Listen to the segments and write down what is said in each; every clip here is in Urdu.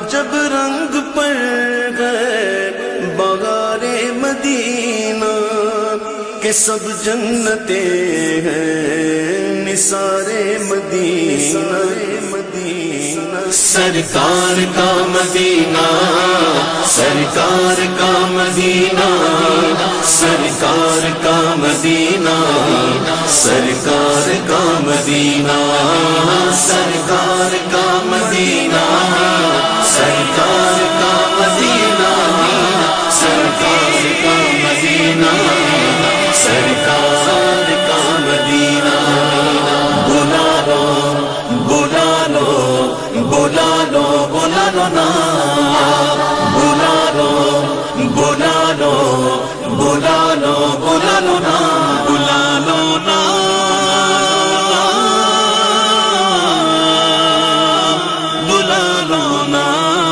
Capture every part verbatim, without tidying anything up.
جب رنگ پر گئے بغار مدینہ کہ سب جنتیں ہیں نثار مدینہ سرکار کا مدینہ سرکار کا مدینہ سرکار کا مدینہ سرکار کا مدینہ سرکار کا مدینہ سرکار کا مدینہ سرکار کا مدینہ سرکار کا مدینہ بلا لو بلا لو بلا لو بلا لو نا بلا لو بلا لو بلا لو بلا لو نا بلا لو نا بلا لو نا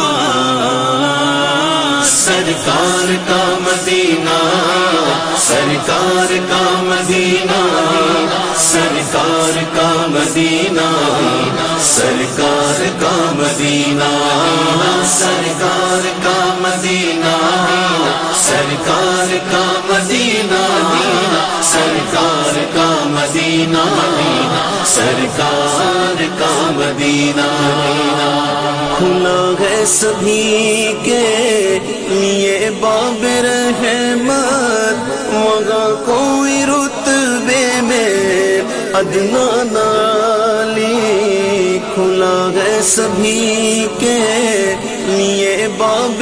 سرکار کا مدینہ سرکار کا مدینہ سرکار کا مدینہ سرکار کا مدینہ سرکار کا مدینہ سرکار کا مدینہ سرکار کا مدینہ سرکار کا مدینہ کھلا ہے سبھی کے لیے باب رحمت وہاں کوئی رتبے میں ادنا نالی کھلا ہے سبھی کے لیے باب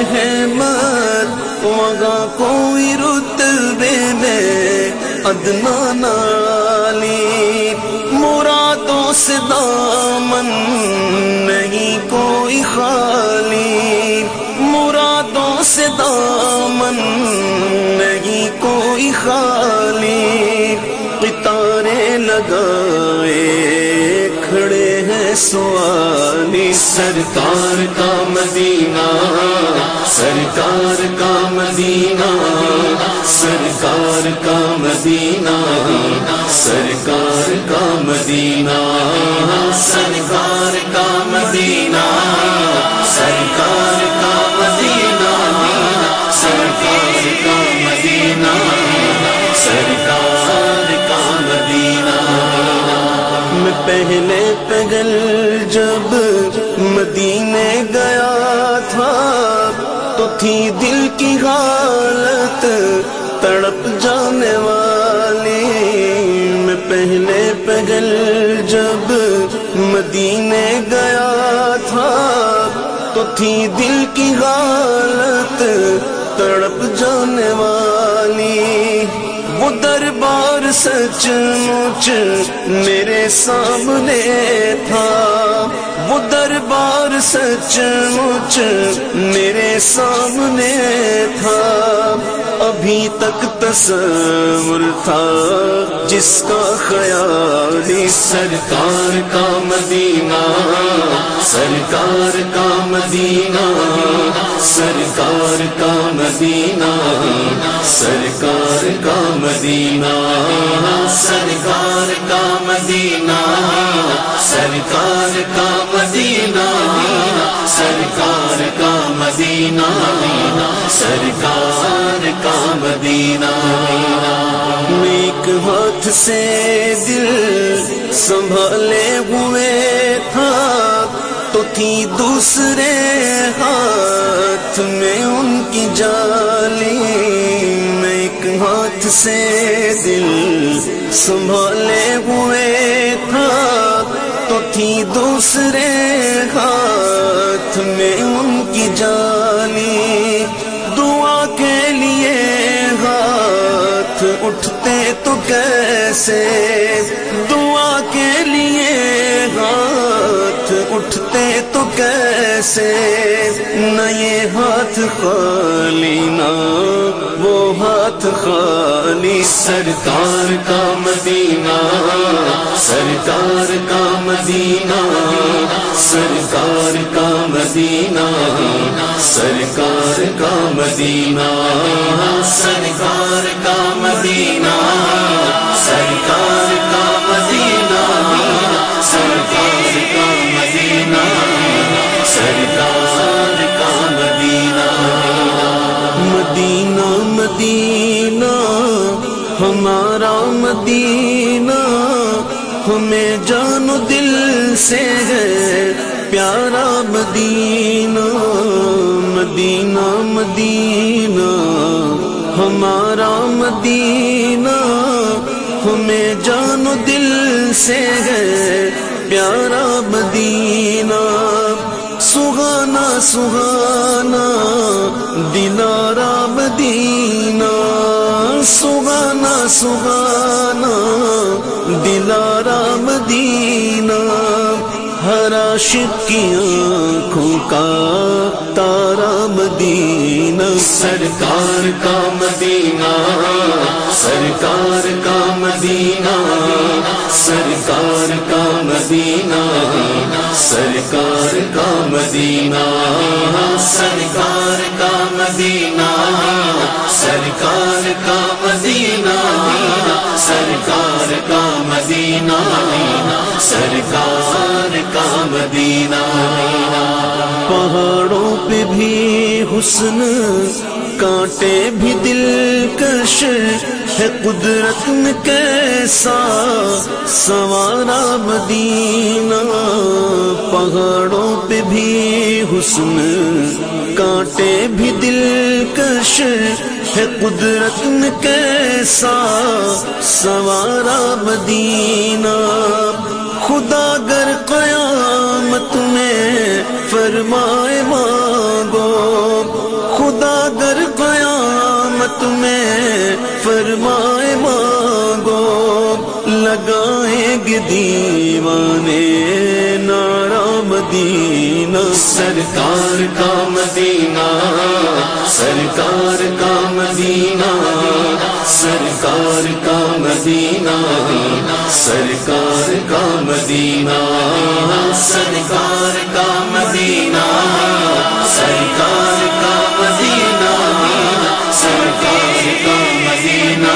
رحمت وہاں کوئی رتبے میں ادنا نالی مرادوں سے دامن نہیں کوئی خالی مرادوں سے دامن نہیں کوئی خالی قطاریں لگائے کھڑے ہیں سوالی سرکار کا مدینہ سرکار کا مدینہ سرکار کا مدینہ سرکار کا مدینہ سرکار کا مدینہ سرکار کا مدینہ سرکار کا مدینہ سرکار کا مدینہ میں پہلے پگل جب مدینے گیا تھا تو تھی دل کی حالت تڑپ جانے والی میں پہلے پگل جب مدینے گیا تھا تو تھی دل کی حالت تڑپ جانے والی وہ دربار سچ مچ میرے سامنے تھا وہ دربار سچ مچ میرے سامنے تھا ابھی تک تصور تھا جس کا خیالی سرکار کا مدینہ سرکار کا مدینہ سرکار کا مدینہ سرکار کا مدینہ سرکار کا مدینہ سرکار کا مدینہ سرکار کا مدینہ سرکار کا مدینہ ایک ہاتھ سے دل سنبھالے ہوئے تھا تو تھی دوسرے ہاتھ میں ان کی جالی میں ایک ہاتھ سے دل سنبھالے ہوئے تھا تو تھی دوسرے ہاتھ میں ان کی جالی دعا کے لیے ہاتھ اٹھتے تو کیسے دعا کے لیے ہاتھ اٹھتے تو کیسے نہ یہ ہاتھ خالی نہ وہ ہاتھ خالی سرکار کا مدینہ سرکار کا مدینہ سرکار کا مدینہ سرکار کا مدینہ سرکار کا مدینہ سرکار کا مدینہ سرکار کا مدینہ سرکار ہمارا مدینہ ہمیں جان و دل سے ہے پیارا مدینہ، مدینہ مدینہ ہمارا مدینہ ہمیں جان و دل سے ہے پیارا مدینہ، سہانا سہانا دلارا مدینہ، سہانا سہانا دلارا مدینہ، ہر عاشق کی آنکھوں کا تارا مدینہ، سرکار کا مدینہ، سرکار کا مدینہ، سرکار کا مدینہ، سرکار کا مدینہ، سرکار کا مدینہ، سرکار کا مدینہ، سرکار کا مدینہ، سرکار کا مدینہ۔ پہاڑوں پہ بھی حسن کانٹے بھی دلکش ہے، قدرت نے کیسا سنوارا مدینہ، پہاڑوں پہ بھی حسن کانٹے بھی دلکش ہے، قدرت نے کیسا سنوارا مدینہ، خدا گر قیامت میں فرمائے مانگو، خدا گر قیامت میں فرمائے مانگو، لگائیں گے دیوانے نعرہ مدینہ، سرکار کا مدینہ، سرکار کا مدینہ، سرکار کا مدینہ، سرکار کا مدینہ، سرکار کا مدینہ، سرکار کا مدینہ، سرکار کا مدینہ،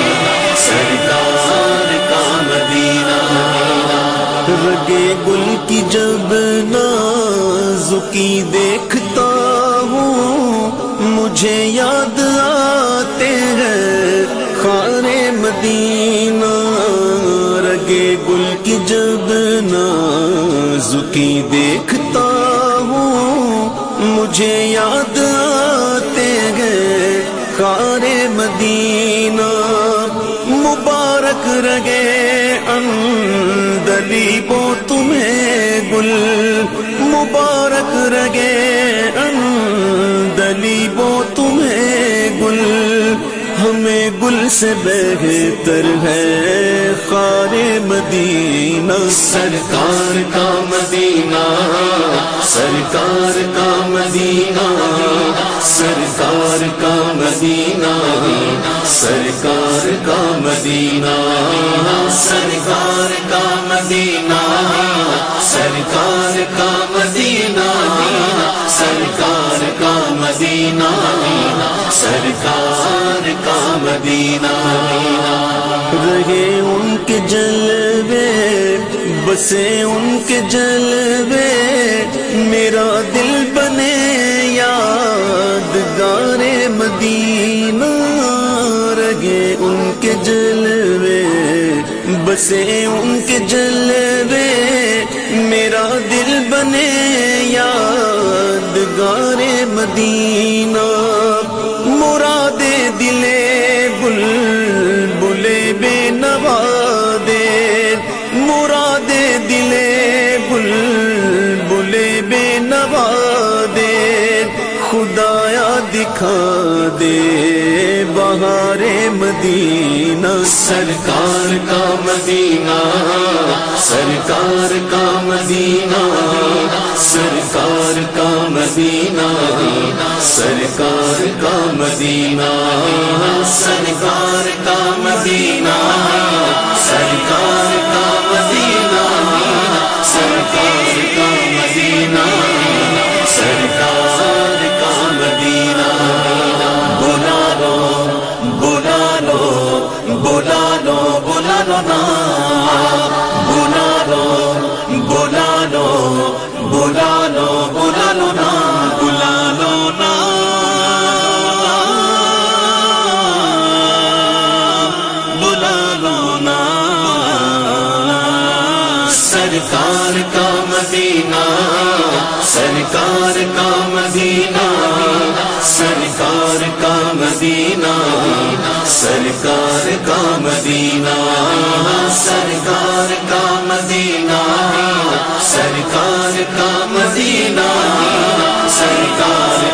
سرکار کا مدینہ۔ رگے گل کی جب نازکی دیکھتا ہوں مجھے یاد آتے ہیں خار مدینہ، رگے گل کی جب نازکی دیکھتا ہوں مجھے یاد آتے ہیں خار مدینہ، مبارک رگے اندلیبوں تمہیں گل، مبارک رگے اندلیبوں تمہیں گل، ہمیں گل سے بہتر ہے خار مدینہ، سرکار کا مدینہ، سرکار کا مدینہ، سرکار کا مدینہ، سرکار کا مدینہ، سرکار کا مدینہ، سرکار کا مدینہ، سرکار کا مدینہ، سرکار کا مدینہ۔ رہے ان کے جلوے بسے ان کے جلوے، میرا دل بنے یادگار مدینہ، رہے ان کے جلوے بسے ان کے جلوے، میرا دل بنے یادگار مدینہ، مراد دلے بل بلے بے نوا دے، مراد دلے بل بلے بے نوا دے، خدایا دکھا دے بہار مدینہ، سرکار کا مدینہ، سرکار کا مدینہ، سرکار کا مدینہ، سرکار کا مدینہ، سرکار کا مدینہ، سرکار کا مدینہ، سرکار کا مدینہ، سرکار کا مدینہ۔ بلا لو بلا لو بلا لو بلا لو نا، بلا لو بلا لو بلا لو بلا لو نا، بلا لو نا، مدینہ سرکار کا مدینہ سرکار کا مدینہ سرکار کا مدینہ سرکار کا مدینہ سرکار کا مدینہ سرکار